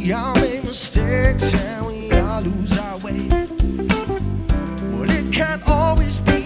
We all make mistakes and we all lose our way. Well, it can't always be